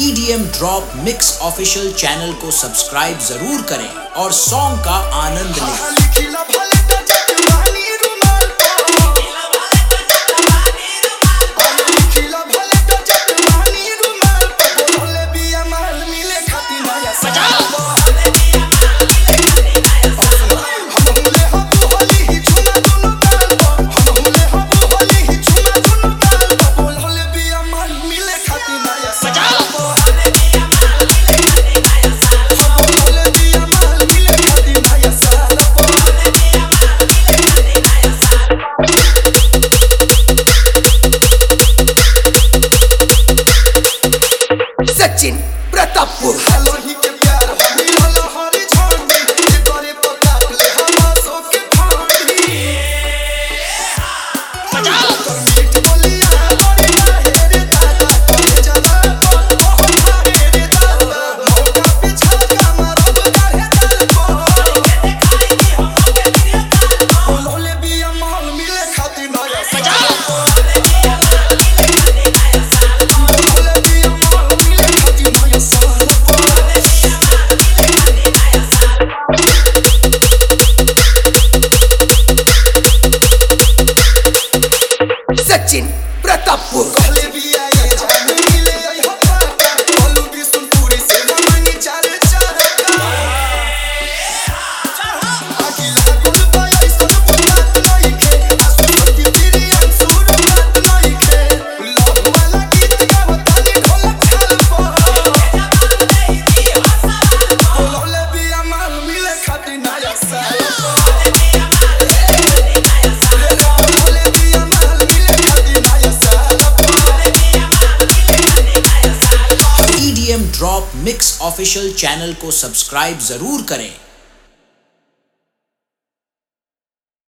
EDM drop mix official channel को subscribe जरूर करें और सॉन्ग का आनंद लें। Sachin Pratappur Sachin Pratappur EDM drop mix official channel को सब्सक्राइब जरूर करें